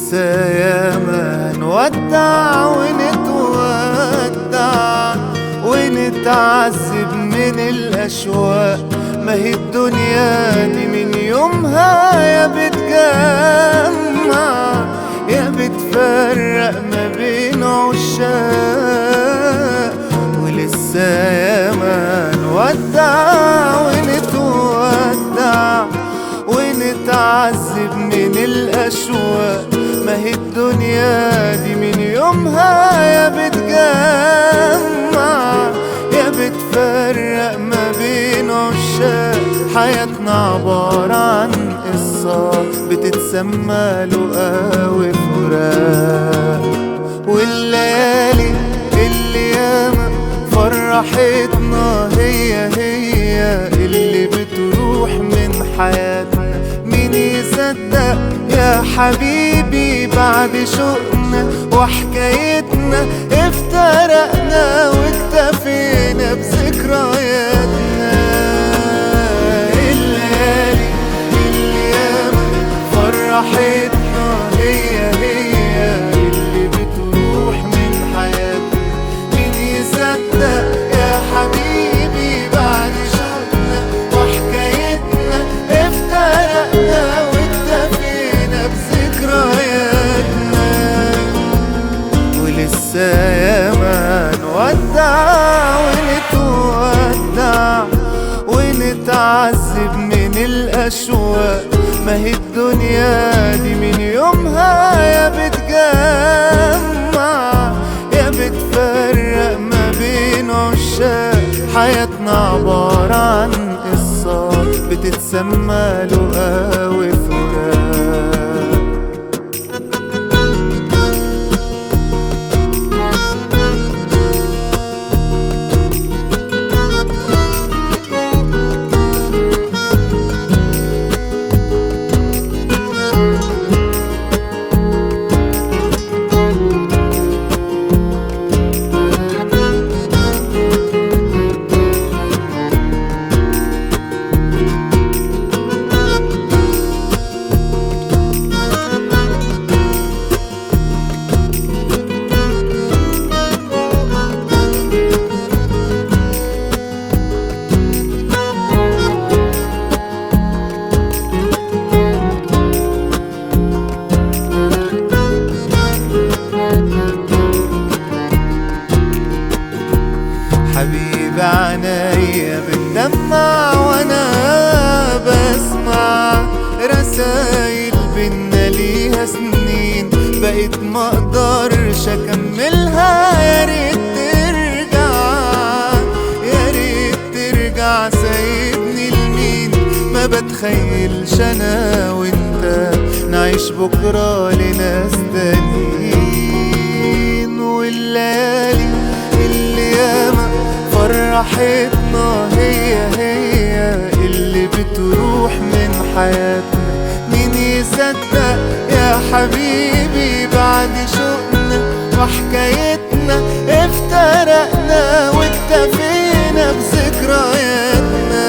ياما نودع ونتودع ونتعذب من الأشواق. ما هي الدنيا دي من يومها يا بتجمع يا بتفرق ما بين عشاق. ولسه ياما نودع ونتودع ونتعذب من الأشواق. ما هي الدنيا دي من يومها يا بتجمع يا بتفرق ما بين عشاق. حياتنا عبارة عن قصة بتتسمى لقا وفراق. والليالي اللي ياما فرحتنا هي اللي بتروح من حياتنا. مين يصدق يا حبيبي بعد شوقنا وحكايتنا افترقنا واكتفينا بذكرياتنا. الليالي اللي ياما فرحتنا هي اللي بتروح من حياتنا. مين يصدق يا حبيبي بعد شوقنا وحكايتنا افترقنا واكتفينا بذكرياتنا. ولسه ياما نودع ونتودع ونتعذب من الأشواق. ما هي الدنيا دي من يومها يا بتجمع يا بتفرق ما بين عشاق. حياتنا عبارة عن قصة بتتسمى لقا وفراق. حبيبي عنايا بتدمع وانا بسمع رسايل بينا ليها سنين. بقيت مقدرش اكملها يا ريت ترجع يا ريت ترجع. سايبني لمين ما بتخيلش انا وانت نعيش بكرة لناس تانيين. والليالي اللي ياما فرحتنا هي اللي بتروح من حياتنا. مين يصدق يا حبيبي بعد شوقنا وحكايتنا افترقنا واكتفينا بذكرياتنا.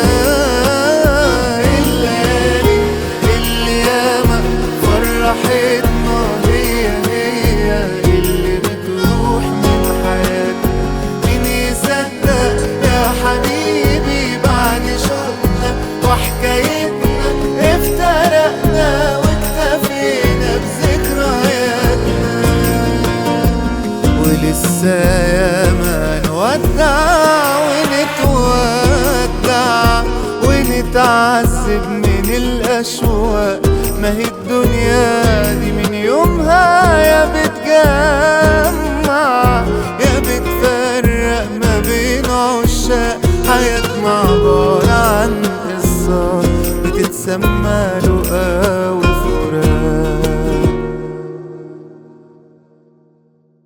الليالي اللي ياما فرحتنا هي اللي بتروح من حياتنا. مين يصدق يا حبيبي بعد شوقنا وحكايتنا افترقنا واكتفينا بذكرياتنا. ولسه ياما نودع ونتودع ونتعذب من الأشواق. ما هي الدنيا دي من يومها يا بتجمع يا بتفرق ما بين عشاق. حياتنا عبارة عن قصة بتتسمى لقا